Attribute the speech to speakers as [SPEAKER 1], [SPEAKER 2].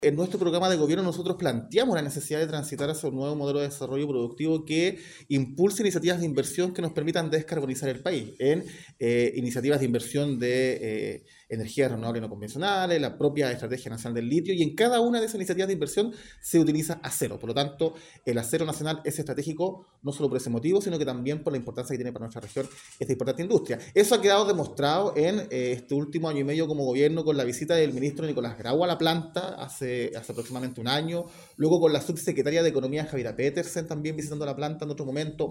[SPEAKER 1] En nuestro programa de gobierno nosotros planteamos la necesidad de transitar hacia un nuevo modelo de desarrollo productivo que impulse iniciativas de inversión que nos permitan descarbonizar el país en iniciativas de inversión de energías renovables no convencionales, la propia Estrategia Nacional del Litio, y en cada una de esas iniciativas de inversión se utiliza acero. Por lo tanto, el acero nacional es estratégico no solo por ese motivo, sino que también por la importancia que tiene para nuestra región esta importante industria. Eso ha quedado demostrado en este último año y medio como gobierno con la visita del ministro Nicolás Grau a la planta hace aproximadamente un año, luego con la subsecretaria de Economía Javiera Petersen también visitando la planta en otro momento,